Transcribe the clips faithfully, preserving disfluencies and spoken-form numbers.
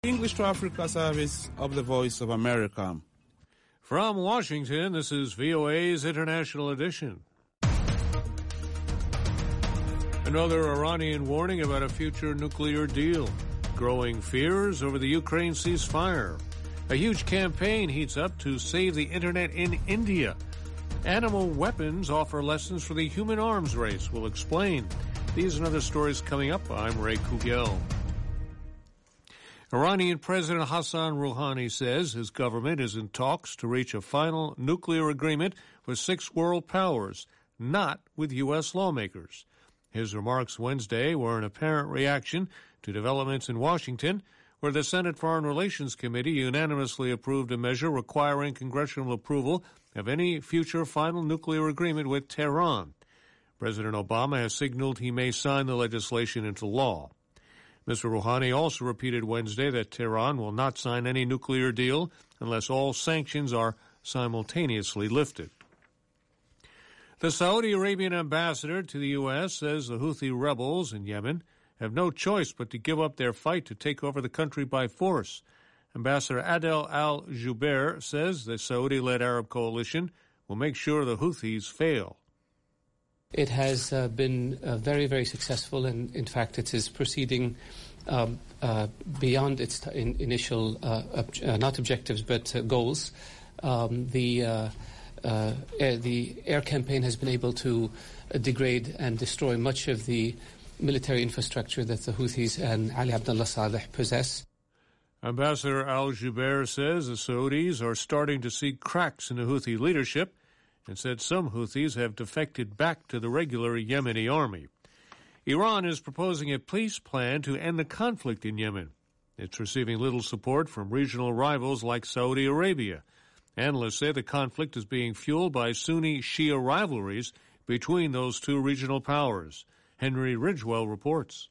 English to Africa service of the Voice of America. From Washington, this is V O A's International Edition. Another Iranian warning about a future nuclear deal. Growing fears over the Ukraine ceasefire. A huge campaign heats up to save the internet in India. Animal weapons offer lessons for the human arms race. We'll explain. These and other stories coming up. I'm Ray Kugel. Iranian President Hassan Rouhani says his government is in talks to reach a final nuclear agreement with six world powers, not with U S lawmakers. His remarks Wednesday were an apparent reaction to developments in Washington, where the Senate Foreign Relations Committee unanimously approved a measure requiring congressional approval of any future final nuclear agreement with Tehran. President Obama has signaled he may sign the legislation into law. Mister Rouhani also repeated Wednesday that Tehran will not sign any nuclear deal unless all sanctions are simultaneously lifted. The Saudi Arabian ambassador to the U S says the Houthi rebels in Yemen have no choice but to give up their fight to take over the country by force. Ambassador Adel Al-Jubeir says the Saudi-led Arab coalition will make sure the Houthis fail. It has uh, been uh, very, very successful, and in fact it is proceeding um, uh, beyond its t- in initial, uh, ob- uh, not objectives, but uh, goals. Um, the, uh, uh, air, the air campaign has been able to uh, degrade and destroy much of the military infrastructure that the Houthis and Ali Abdullah Saleh possess. Ambassador Al-Jubeir says the Saudis are starting to see cracks in the Houthi leadership, and said some Houthis have defected back to the regular Yemeni army. Iran is proposing a peace plan to end the conflict in Yemen. It's receiving little support from regional rivals like Saudi Arabia. Analysts say the conflict is being fueled by Sunni-Shia rivalries between those two regional powers. Henry Ridgewell reports.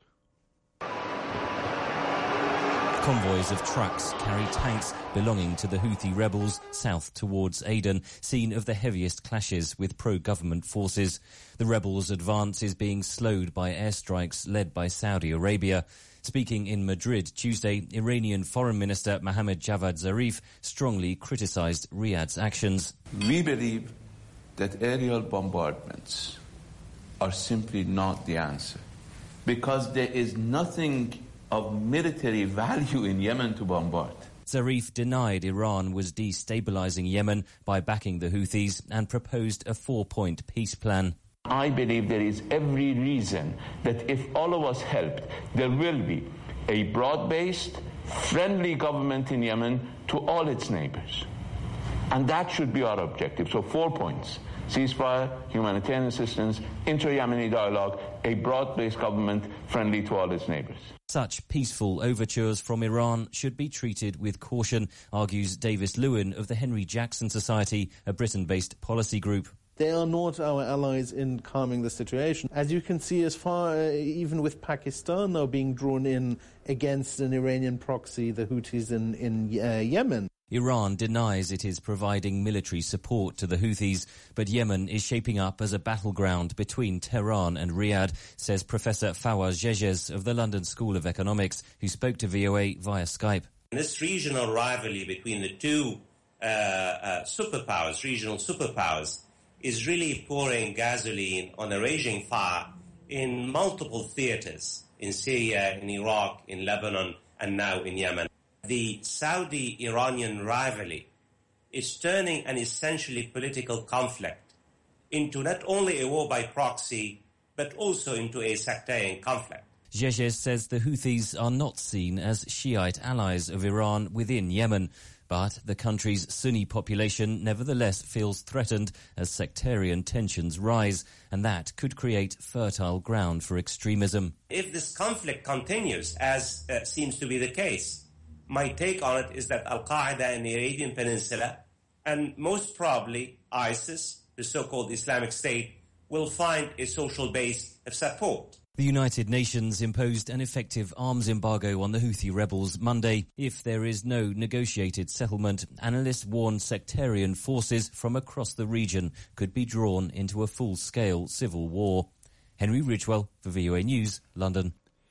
Convoys of trucks carry tanks belonging to the Houthi rebels south towards Aden, scene of the heaviest clashes with pro-government forces. The rebels' advance is being slowed by airstrikes led by Saudi Arabia. Speaking in Madrid Tuesday, Iranian Foreign Minister Mohammad Javad Zarif strongly criticized Riyadh's actions. We believe that aerial bombardments are simply not the answer, because there is nothing of military value in Yemen to bombard. Zarif denied Iran was destabilizing Yemen by backing the Houthis and proposed a four-point peace plan. I believe there is every reason that if all of us helped, there will be a broad-based, friendly government in Yemen to all its neighbors. And that should be our objective. So four points: ceasefire, humanitarian assistance, inter-Yemeni dialogue, a broad-based government friendly to all its neighbors. Such peaceful overtures from Iran should be treated with caution, argues Davis Lewin of the Henry Jackson Society, a Britain-based policy group. They are not our allies in calming the situation. As you can see, as far, uh, even with Pakistan now being drawn in against an Iranian proxy, the Houthis in, in uh, Yemen. Iran denies it is providing military support to the Houthis, but Yemen is shaping up as a battleground between Tehran and Riyadh, says Professor Fawaz Jejes of the London School of Economics, who spoke to V O A via Skype. This regional rivalry between the two uh, uh, superpowers, regional superpowers, is really pouring gasoline on a raging fire in multiple theaters, in Syria, in Iraq, in Lebanon, and now in Yemen. The Saudi-Iranian rivalry is turning an essentially political conflict into not only a war by proxy, but also into a sectarian conflict. Jejes says the Houthis are not seen as Shiite allies of Iran within Yemen, but the country's Sunni population nevertheless feels threatened as sectarian tensions rise, and that could create fertile ground for extremism. If this conflict continues, as uh, seems to be the case, my take on it is that Al-Qaeda in the Arabian Peninsula, and most probably ISIS, the so-called Islamic State, will find a social base of support. The United Nations imposed an effective arms embargo on the Houthi rebels Monday. If there is no negotiated settlement, analysts warn sectarian forces from across the region could be drawn into a full-scale civil war. Henry Ridgewell for V O A News, London.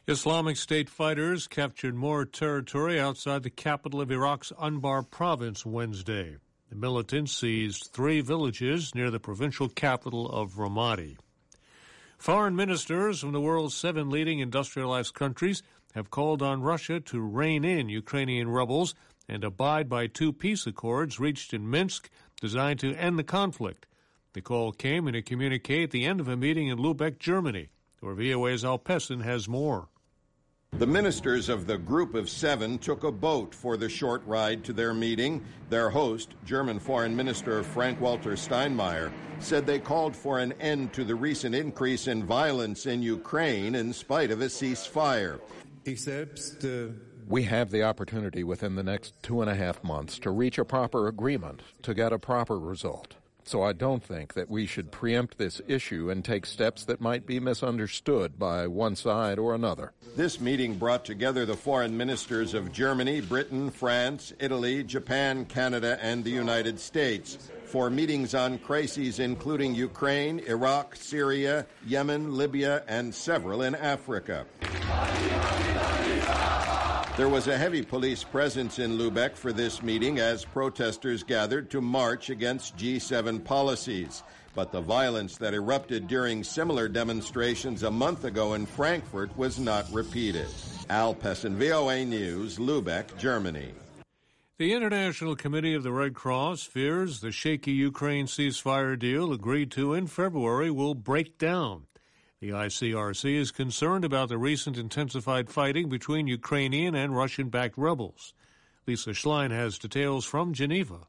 Islamic State fighters captured more territory outside the capital of Iraq's Anbar province Wednesday. The militants seized three villages near the provincial capital of Ramadi. Foreign ministers from the world's seven leading industrialized countries have called on Russia to rein in Ukrainian rebels and abide by two peace accords reached in Minsk designed to end the conflict. The call came in a communique at the end of a meeting in Lubeck, Germany, where V O A's Al Pessin has more. The ministers of the Group of Seven took a boat for the short ride to their meeting. Their host, German Foreign Minister Frank-Walter Steinmeier, said they called for an end to the recent increase in violence in Ukraine in spite of a ceasefire. We have the opportunity within the next two and a half months to reach a proper agreement, to get a proper result. So I don't think that we should preempt this issue and take steps that might be misunderstood by one side or another. This meeting brought together the foreign ministers of Germany, Britain, France, Italy, Japan, Canada, and the United States for meetings on crises including Ukraine, Iraq, Syria, Yemen, Libya, and several in Africa. There was a heavy police presence in Lubeck for this meeting as protesters gathered to march against G seven policies. But the violence that erupted during similar demonstrations a month ago in Frankfurt was not repeated. Al Pessin, V O A News, Lubeck, Germany. The International Committee of the Red Cross fears the shaky Ukraine ceasefire deal agreed to in February will break down. The I C R C is concerned about the recent intensified fighting between Ukrainian and Russian-backed rebels. Lisa Schlein has details from Geneva.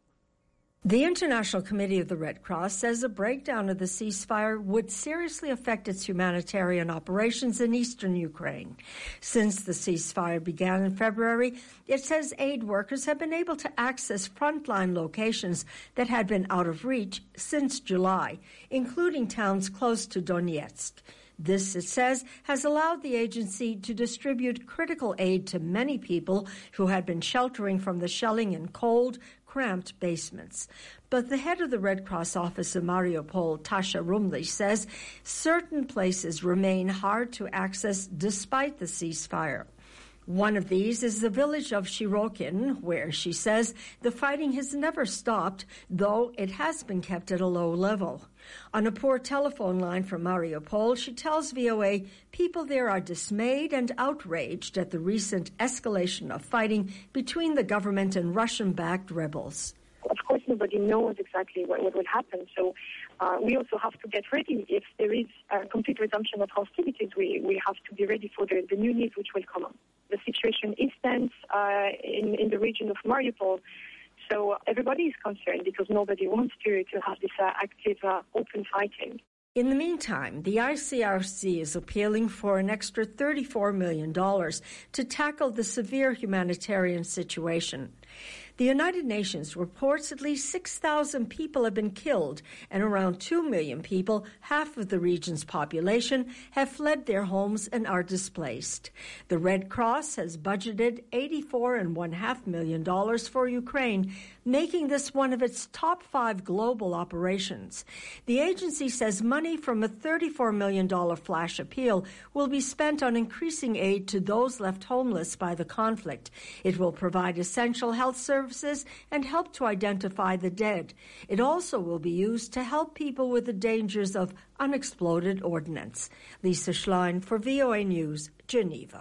The International Committee of the Red Cross says a breakdown of the ceasefire would seriously affect its humanitarian operations in eastern Ukraine. Since the ceasefire began in February, it says aid workers have been able to access frontline locations that had been out of reach since July, including towns close to Donetsk. This, it says, has allowed the agency to distribute critical aid to many people who had been sheltering from the shelling in cold, cramped basements. But the head of the Red Cross office in Mariupol, Tasha Rumli, says certain places remain hard to access despite the ceasefire. One of these is the village of Shirokin, where she says the fighting has never stopped, though it has been kept at a low level. On a poor telephone line from Mariupol, she tells V O A people there are dismayed and outraged at the recent escalation of fighting between the government and Russian-backed rebels. Of course, nobody knows exactly what, what will happen, so uh, we also have to get ready. If there is a complete resumption of hostilities, we, we have to be ready for the, the new needs which will come on. The situation is tense uh, in, in the region of Mariupol, so everybody is concerned because nobody wants to, to have this uh, active, uh, open fighting. In the meantime, the I C R C is appealing for an extra thirty-four million dollars to tackle the severe humanitarian situation. The United Nations reports at least six thousand people have been killed and around two million people, half of the region's population, have fled their homes and are displaced. The Red Cross has budgeted eighty-four point five million dollars for Ukraine, making this one of its top five global operations. The agency says money from a thirty-four million dollars flash appeal will be spent on increasing aid to those left homeless by the conflict. It will provide essential health services and help to identify the dead. It also will be used to help people with the dangers of unexploded ordnance. Lisa Schlein for V O A News, Geneva.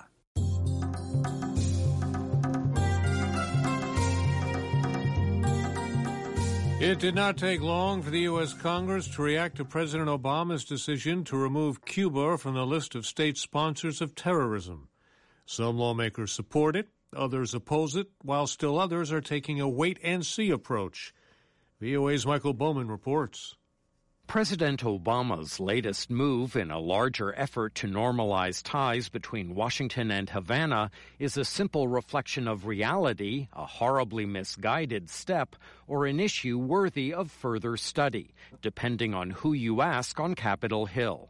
It did not take long for the U S. Congress to react to President Obama's decision to remove Cuba from the list of state sponsors of terrorism. Some lawmakers support it, others oppose it, while still others are taking a wait-and-see approach. V O A's Michael Bowman reports. President Obama's latest move in a larger effort to normalize ties between Washington and Havana is a simple reflection of reality, a horribly misguided step, or an issue worthy of further study, depending on who you ask on Capitol Hill.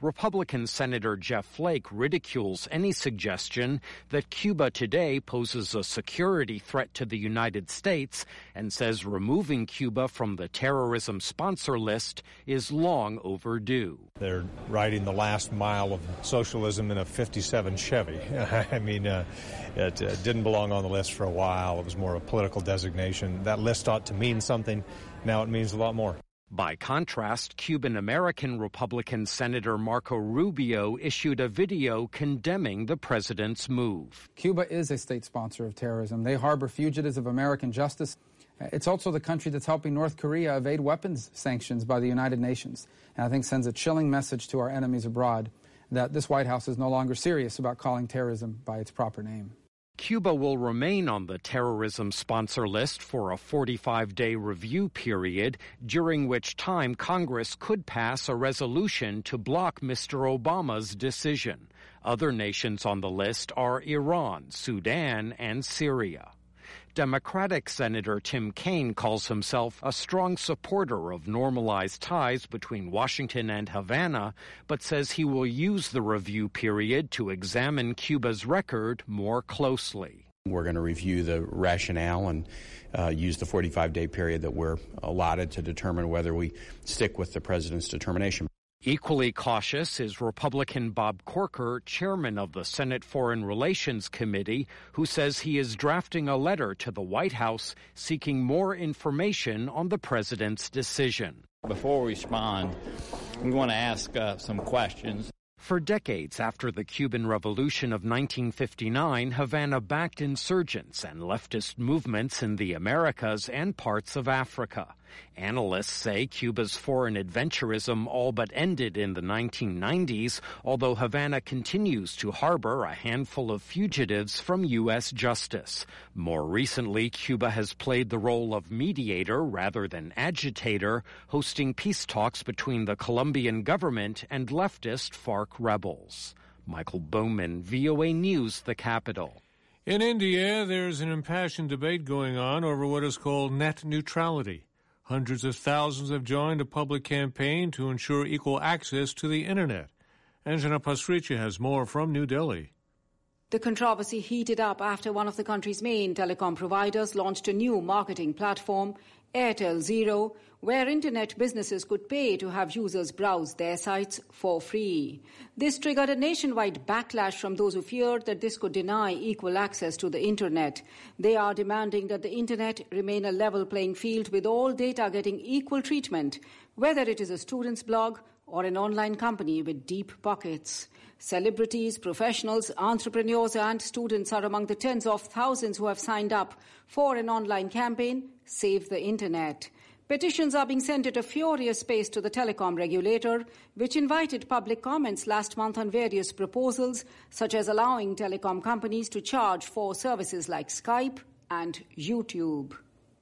Republican Senator Jeff Flake ridicules any suggestion that Cuba today poses a security threat to the United States and says removing Cuba from the terrorism sponsor list is long overdue. They're riding the last mile of socialism in a fifty-seven Chevy. I mean, uh, it uh, didn't belong on the list for a while. It was more of a political designation. That list ought to mean something. Now it means a lot more. By contrast, Cuban-American Republican Senator Marco Rubio issued a video condemning the president's move. Cuba is a state sponsor of terrorism. They harbor fugitives of American justice. It's also the country that's helping North Korea evade weapons sanctions by the United Nations, and I think sends a chilling message to our enemies abroad that this White House is no longer serious about calling terrorism by its proper name. Cuba will remain on the terrorism sponsor list for a forty-five day review period, during which time Congress could pass a resolution to block Mister Obama's decision. Other nations on the list are Iran, Sudan, and Syria. Democratic Senator Tim Kaine calls himself a strong supporter of normalized ties between Washington and Havana, but says he will use the review period to examine Cuba's record more closely. We're going to review the rationale and uh, use the forty-five day period that we're allotted to determine whether we stick with the president's determination. Equally cautious is Republican Bob Corker, chairman of the Senate Foreign Relations Committee, who says he is drafting a letter to the White House seeking more information on the president's decision. Before we respond, we want to ask uh, some questions. For decades after the Cuban Revolution of nineteen fifty-nine, Havana backed insurgents and leftist movements in the Americas and parts of Africa. Analysts say Cuba's foreign adventurism all but ended in the nineteen nineties, although Havana continues to harbor a handful of fugitives from U S justice. More recently, Cuba has played the role of mediator rather than agitator, hosting peace talks between the Colombian government and leftist FARC rebels. Michael Bowman, V O A News, the capital. In India, there's an impassioned debate going on over what is called net neutrality. Hundreds of thousands have joined a public campaign to ensure equal access to the Internet. Anjana Pasricha has more from New Delhi. The controversy heated up after one of the country's main telecom providers launched a new marketing platform, Airtel Zero, where Internet businesses could pay to have users browse their sites for free. This triggered a nationwide backlash from those who feared that this could deny equal access to the Internet. They are demanding that the Internet remain a level playing field with all data getting equal treatment, whether it is a student's blog or an online company with deep pockets. Celebrities, professionals, entrepreneurs and students are among the tens of thousands who have signed up for an online campaign, Save the Internet. Petitions are being sent at a furious pace to the telecom regulator, which invited public comments last month on various proposals, such as allowing telecom companies to charge for services like Skype and YouTube.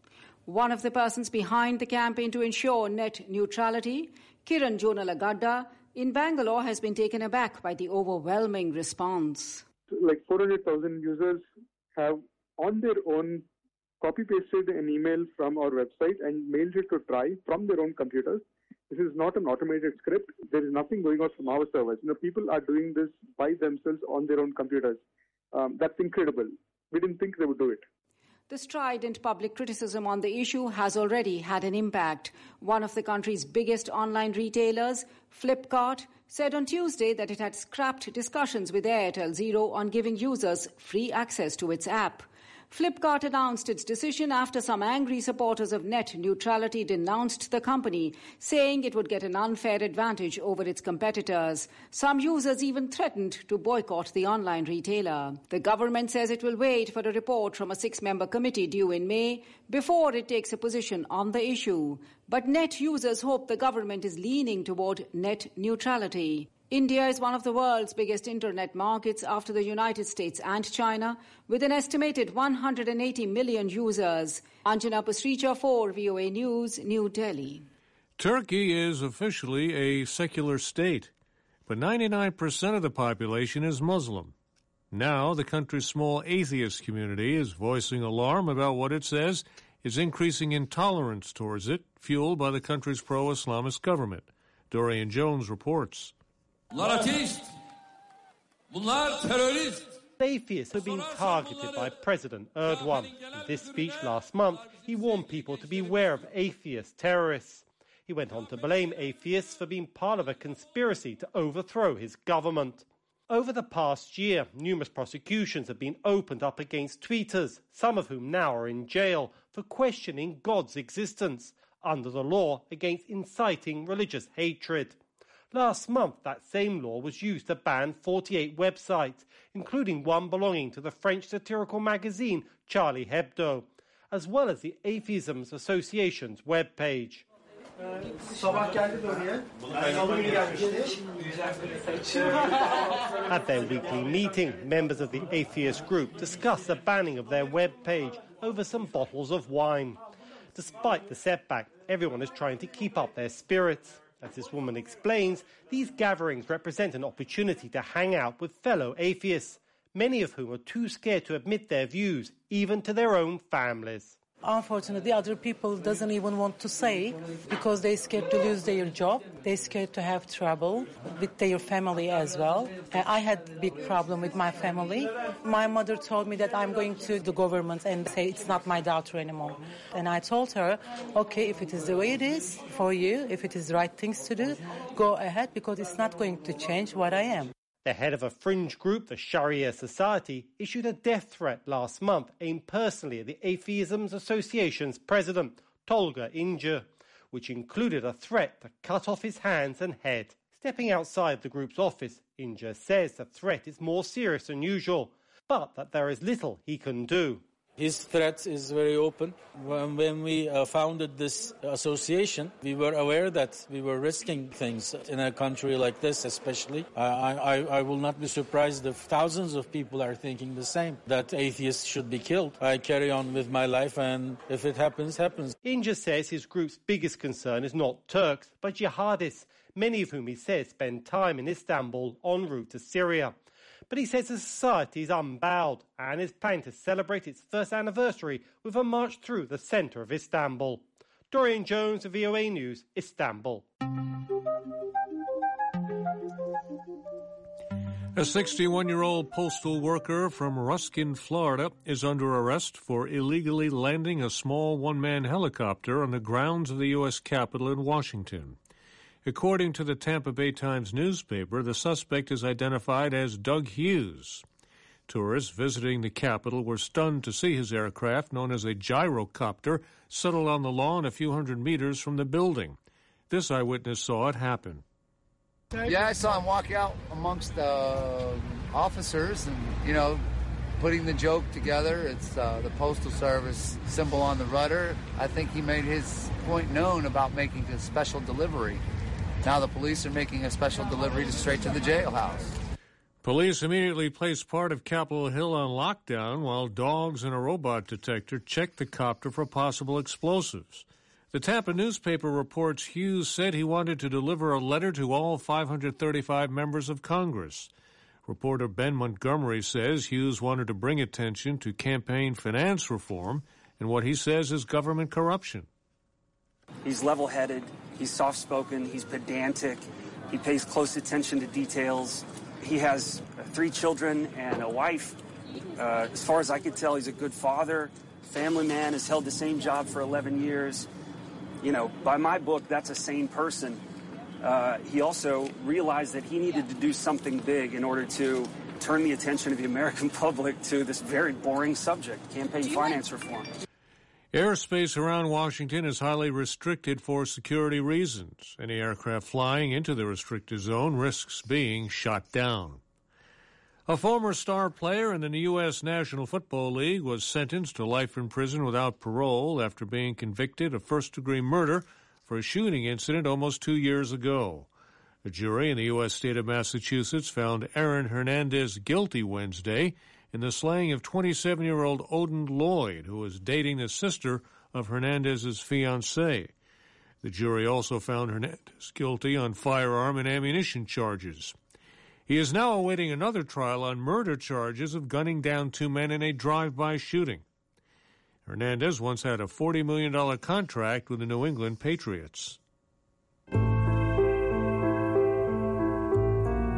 One of the persons behind the campaign to ensure net neutrality, Kiran Jonalagadda, in Bangalore, has been taken aback by the overwhelming response. Like four hundred thousand users have on their own copy-pasted an email from our website and mailed it to Try from their own computers. This is not an automated script. There is nothing going on from our servers. You know, people are doing this by themselves on their own computers. Um, that's incredible. We didn't think they would do it. The strident public criticism on the issue has already had an impact. One of the country's biggest online retailers, Flipkart, said on Tuesday that it had scrapped discussions with Airtel Zero on giving users free access to its app. Flipkart announced its decision after some angry supporters of net neutrality denounced the company, saying it would get an unfair advantage over its competitors. Some users even threatened to boycott the online retailer. The government says it will wait for a report from a six-member committee due in May before it takes a position on the issue. But net users hope the government is leaning toward net neutrality. India is one of the world's biggest internet markets after the United States and China, with an estimated one hundred eighty million users. Anjana Pasricha for V O A News, New Delhi. Turkey is officially a secular state, but ninety-nine percent of the population is Muslim. Now, the country's small atheist community is voicing alarm about what it says is increasing intolerance towards it, fueled by the country's pro-Islamist government. Dorian Jones reports. Bunlar ateist. Bunlar terörist. Atheists have been targeted by President Erdogan. In this speech last month, he warned people to beware of atheist terrorists. He went on to blame atheists for being part of a conspiracy to overthrow his government. Over the past year, numerous prosecutions have been opened up against tweeters, some of whom now are in jail for questioning God's existence under the law against inciting religious hatred. Last month, that same law was used to ban forty-eight websites, including one belonging to the French satirical magazine Charlie Hebdo, as well as the Atheism Association's webpage. At their weekly meeting, members of the atheist group discussed the banning of their webpage over some bottles of wine. Despite the setback, everyone is trying to keep up their spirits. As this woman explains, these gatherings represent an opportunity to hang out with fellow atheists, many of whom are too scared to admit their views, even to their own families. Unfortunately, other people doesn't even want to say because they're scared to lose their job. They're scared to have trouble with their family as well. I had a big problem with my family. My mother told me that I'm going to the government and say it's not my daughter anymore. And I told her, okay, if it is the way it is for you, if it is the right things to do, go ahead because it's not going to change what I am. The head of a fringe group, the Sharia Society, issued a death threat last month aimed personally at the Atheism Association's president, Tolga Ince, which included a threat to cut off his hands and head. Stepping outside the group's office, Ince says the threat is more serious than usual, but that there is little he can do. His threat is very open. When, when we uh, founded this association, we were aware that we were risking things in a country like this especially. I, I, I will not be surprised if thousands of people are thinking the same, that atheists should be killed. I carry on with my life, and if it happens, happens. Ince says his group's biggest concern is not Turks, but jihadists, many of whom he says spend time in Istanbul en route to Syria. But he says the society is unbowed and is planning to celebrate its first anniversary with a march through the centre of Istanbul. Dorian Jones of V O A News, Istanbul. A sixty-one-year-old postal worker from Ruskin, Florida, is under arrest for illegally landing a small one-man helicopter on the grounds of the U S Capitol in Washington. According to the Tampa Bay Times newspaper, the suspect is identified as Doug Hughes. Tourists visiting the Capitol were stunned to see his aircraft, known as a gyrocopter, settle on the lawn a few hundred meters from the building. This eyewitness saw it happen. Yeah, I saw him walk out amongst the uh, officers and, you know, putting the joke together. It's uh, the Postal Service symbol on the rudder. I think he made his point known about making a special delivery. Now the police are making a special delivery to straight to the jailhouse. Police immediately placed part of Capitol Hill on lockdown while dogs and a robot detector checked the copter for possible explosives. The Tampa newspaper reports Hughes said he wanted to deliver a letter to all five hundred thirty-five members of Congress. Reporter Ben Montgomery says Hughes wanted to bring attention to campaign finance reform and what he says is government corruption. He's level-headed, he's soft-spoken, he's pedantic, he pays close attention to details. He has three children and a wife. Uh, as far as I can tell, he's a good father, family man, has held the same job for eleven years. You know, by my book, that's a sane person. Uh, he also realized that he needed to do something big in order to turn the attention of the American public to this very boring subject, campaign finance reform. Airspace around Washington is highly restricted for security reasons. Any aircraft flying into the restricted zone risks being shot down. A former star player in the U S National Football League was sentenced to life in prison without parole after being convicted of first-degree murder for a shooting incident almost two years ago. A jury in the U S state of Massachusetts found Aaron Hernandez guilty Wednesday in the slaying of twenty-seven-year-old Odin Lloyd, who was dating the sister of Hernandez's fiancée. The jury also found Hernandez guilty on firearm and ammunition charges. He is now awaiting another trial on murder charges of gunning down two men in a drive-by shooting. Hernandez once had a forty million dollars contract with the New England Patriots.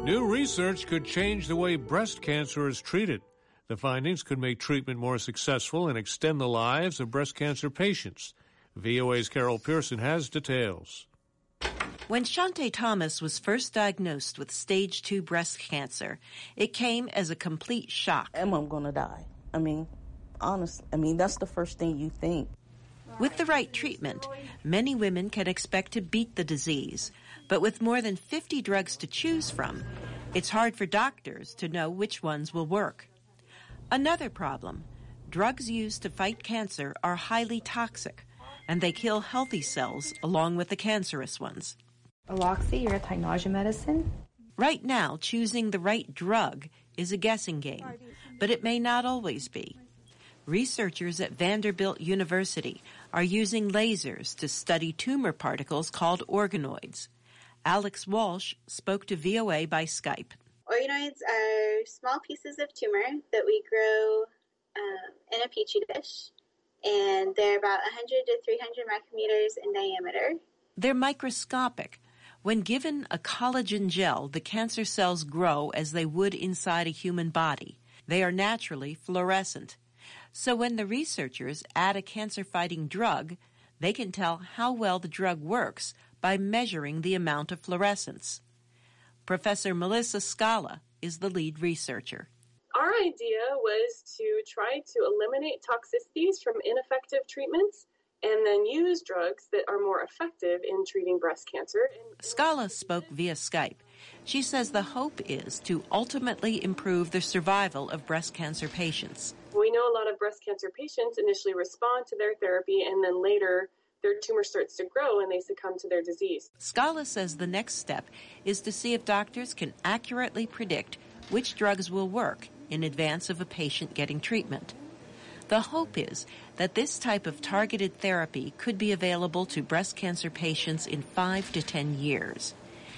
New research could change the way breast cancer is treated. The findings could make treatment more successful and extend the lives of breast cancer patients. V O A's Carol Pearson has details. When Shante Thomas was first diagnosed with stage two breast cancer, it came as a complete shock. Am I going to die? I mean, honestly, I mean, that's the first thing you think. With the right treatment, many women can expect to beat the disease. But with more than fifty drugs to choose from, it's hard for doctors to know which ones will work. Another problem, drugs used to fight cancer are highly toxic, and they kill healthy cells along with the cancerous ones. Aloxi, your anti-nausea medicine? Right now, choosing the right drug is a guessing game, but it may not always be. Researchers at Vanderbilt University are using lasers to study tumor particles called organoids. Alex Walsh spoke to V O A by Skype. Organoids are small pieces of tumor that we grow uh, in a petri dish, and they're about one hundred to three hundred micrometers in diameter. They're microscopic. When given a collagen gel, the cancer cells grow as they would inside a human body. They are naturally fluorescent. So when the researchers add a cancer-fighting drug, they can tell how well the drug works by measuring the amount of fluorescence. Professor Melissa Scala is the lead researcher. Our idea was to try to eliminate toxicities from ineffective treatments and then use drugs that are more effective in treating breast cancer. Scala spoke via Skype. She says the hope is to ultimately improve the survival of breast cancer patients. We know a lot of breast cancer patients initially respond to their therapy and then later their tumor starts to grow and they succumb to their disease. Scala says the next step is to see if doctors can accurately predict which drugs will work in advance of a patient getting treatment. The hope is that this type of targeted therapy could be available to breast cancer patients in five to ten years.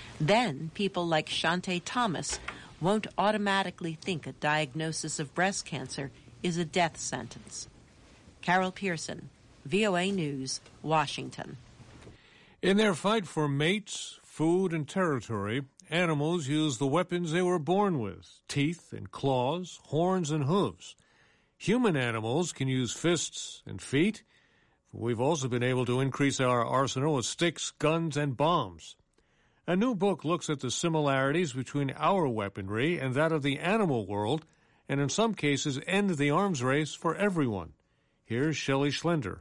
Then people like Shante Thomas won't automatically think a diagnosis of breast cancer is a death sentence. Carol Pearson, V O A News, Washington. In their fight for mates, food, and territory, animals use the weapons they were born with, teeth and claws, horns and hooves. Human animals can use fists and feet. We've also been able to increase our arsenal of sticks, guns, and bombs. A new book looks at the similarities between our weaponry and that of the animal world, and in some cases end the arms race for everyone. Here's Shelley Schlender.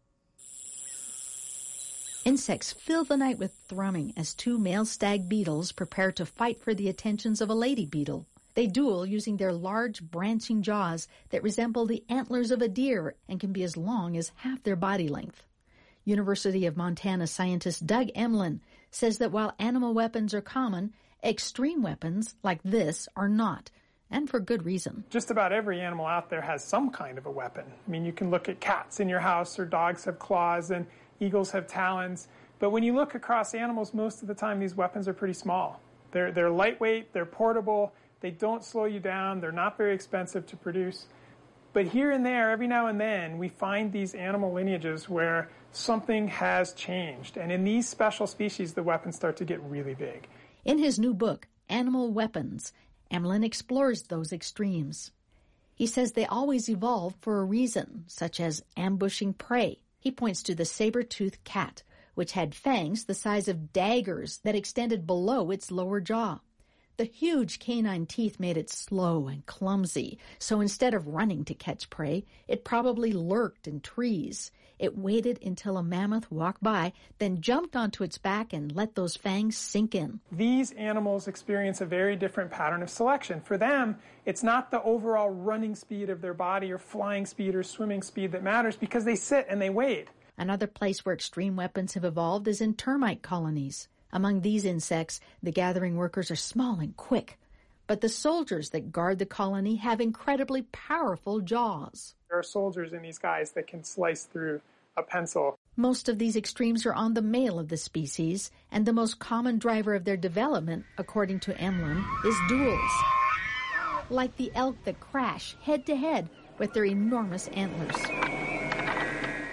Insects fill the night with thrumming as two male stag beetles prepare to fight for the attentions of a lady beetle. They duel using their large, branching jaws that resemble the antlers of a deer and can be as long as half their body length. University of Montana scientist Doug Emlin says that while animal weapons are common, extreme weapons like this are not, and for good reason. Just about every animal out there has some kind of a weapon. I mean, you can look at cats in your house, or dogs have claws, and eagles have talons. But when you look across animals, most of the time these weapons are pretty small. They're, they're lightweight, they're portable, they don't slow you down, they're not very expensive to produce. But here and there, every now and then, we find these animal lineages where something has changed. And in these special species, the weapons start to get really big. In his new book, Animal Weapons, Emlin explores those extremes. He says they always evolved for a reason, such as ambushing prey. He points to the saber-toothed cat, which had fangs the size of daggers that extended below its lower jaw. The huge canine teeth made it slow and clumsy, so instead of running to catch prey, it probably lurked in trees. It waited until a mammoth walked by, then jumped onto its back and let those fangs sink in. These animals experience a very different pattern of selection. For them, it's not the overall running speed of their body or flying speed or swimming speed that matters, because they sit and they wait. Another place where extreme weapons have evolved is in termite colonies. Among these insects, the gathering workers are small and quick, but the soldiers that guard the colony have incredibly powerful jaws. There are soldiers in these guys that can slice through a pencil. Most of these extremes are on the male of the species, and the most common driver of their development, according to Emlin, is duels. Like the elk that crash head-to-head with their enormous antlers.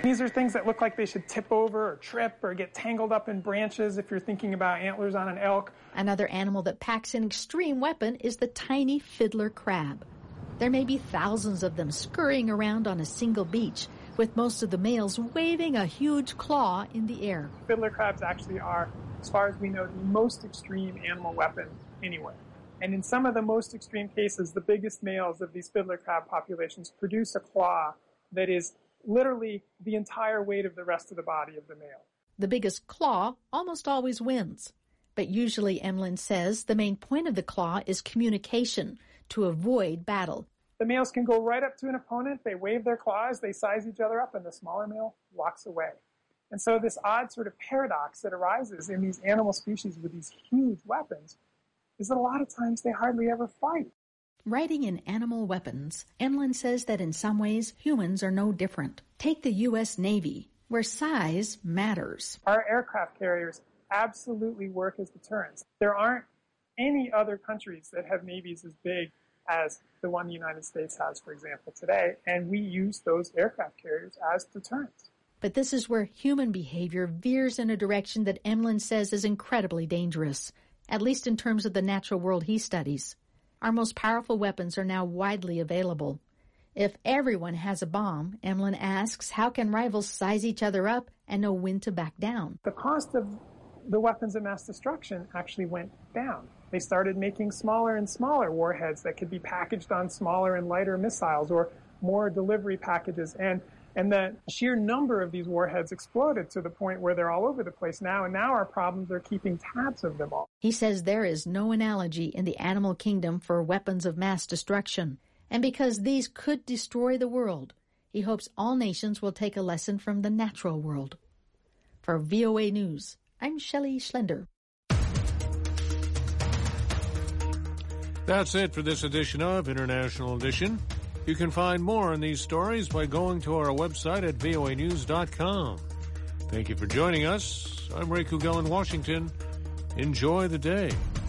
These are things that look like they should tip over or trip or get tangled up in branches if you're thinking about antlers on an elk. Another animal that packs an extreme weapon is the tiny fiddler crab. There may be thousands of them scurrying around on a single beach, with most of the males waving a huge claw in the air. Fiddler crabs actually are, as far as we know, the most extreme animal weapon anywhere. And in some of the most extreme cases, the biggest males of these fiddler crab populations produce a claw that is literally the entire weight of the rest of the body of the male. The biggest claw almost always wins. But usually, Emlyn says, the main point of the claw is communication to avoid battle. The males can go right up to an opponent, they wave their claws, they size each other up, and the smaller male walks away. And so this odd sort of paradox that arises in these animal species with these huge weapons is that a lot of times they hardly ever fight. Writing in Animal Weapons, Emlyn says that in some ways humans are no different. Take the U S Navy, where size matters. Our aircraft carriers absolutely work as deterrents. There aren't any other countries that have navies as big as the one the United States has, for example, today, and we use those aircraft carriers as deterrents. But this is where human behavior veers in a direction that Emlyn says is incredibly dangerous, at least in terms of the natural world he studies. Our most powerful weapons are now widely available. If everyone has a bomb, Emlyn asks, how can rivals size each other up and know when to back down? The cost of the weapons of mass destruction actually went down. They started making smaller and smaller warheads that could be packaged on smaller and lighter missiles or more delivery packages. And, and the sheer number of these warheads exploded to the point where they're all over the place now. And now our problems are keeping tabs of them all. He says there is no analogy in the animal kingdom for weapons of mass destruction. And because these could destroy the world, he hopes all nations will take a lesson from the natural world. For V O A News, I'm Shelley Schlender. That's it for this edition of International Edition. You can find more on these stories by going to our website at V O A news dot com. Thank you for joining us. I'm Ray Kugel in Washington. Enjoy the day.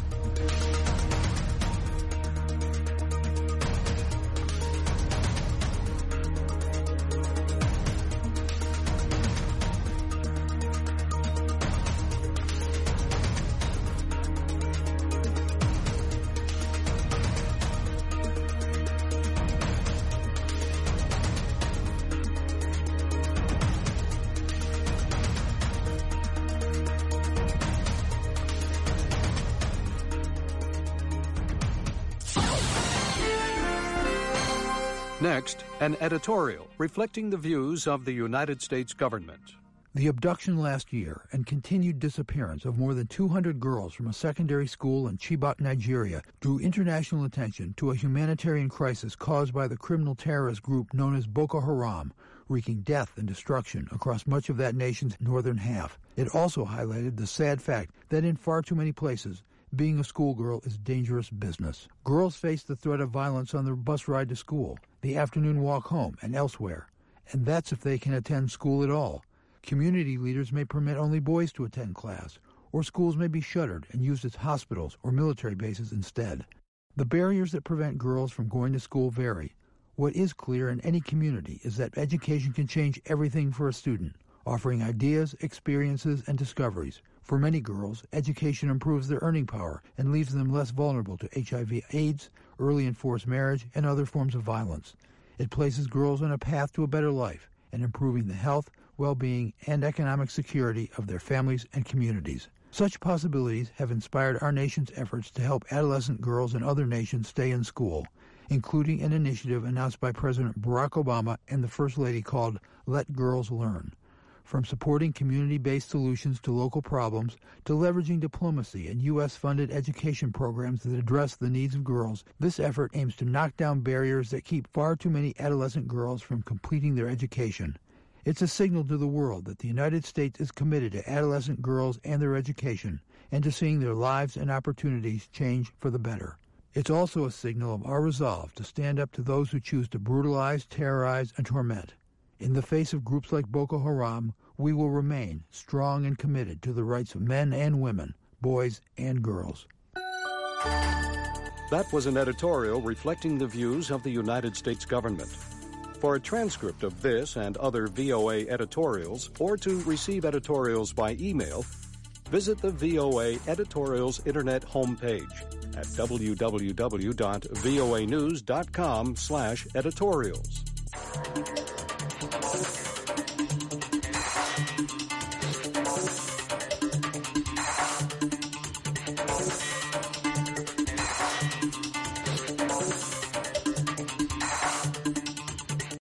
Next, an editorial reflecting the views of the United States government. The abduction last year and continued disappearance of more than two hundred girls from a secondary school in Chibok, Nigeria, drew international attention to a humanitarian crisis caused by the criminal terrorist group known as Boko Haram, wreaking death and destruction across much of that nation's northern half. It also highlighted the sad fact that in far too many places, being a schoolgirl is dangerous business. Girls face the threat of violence on their bus ride to school, the afternoon walk home, and elsewhere. And that's if they can attend school at all. Community leaders may permit only boys to attend class, or schools may be shuttered and used as hospitals or military bases instead. The barriers that prevent girls from going to school vary. What is clear in any community is that education can change everything for a student, offering ideas, experiences, and discoveries. For many girls, education improves their earning power and leaves them less vulnerable to H I V AIDS, early and forced marriage, and other forms of violence. It places girls on a path to a better life and improving the health, well-being, and economic security of their families and communities. Such possibilities have inspired our nation's efforts to help adolescent girls in other nations stay in school, including an initiative announced by President Barack Obama and the First Lady called Let Girls Learn. From supporting community-based solutions to local problems, to leveraging diplomacy and U S-funded education programs that address the needs of girls, this effort aims to knock down barriers that keep far too many adolescent girls from completing their education. It's a signal to the world that the United States is committed to adolescent girls and their education, and to seeing their lives and opportunities change for the better. It's also a signal of our resolve to stand up to those who choose to brutalize, terrorize, and torment. In the face of groups like Boko Haram, we will remain strong and committed to the rights of men and women, boys and girls. That was an editorial reflecting the views of the United States government. For a transcript of this and other V O A editorials, or to receive editorials by email, visit the V O A Editorials Internet homepage at w w w dot voa news dot com slash editorials.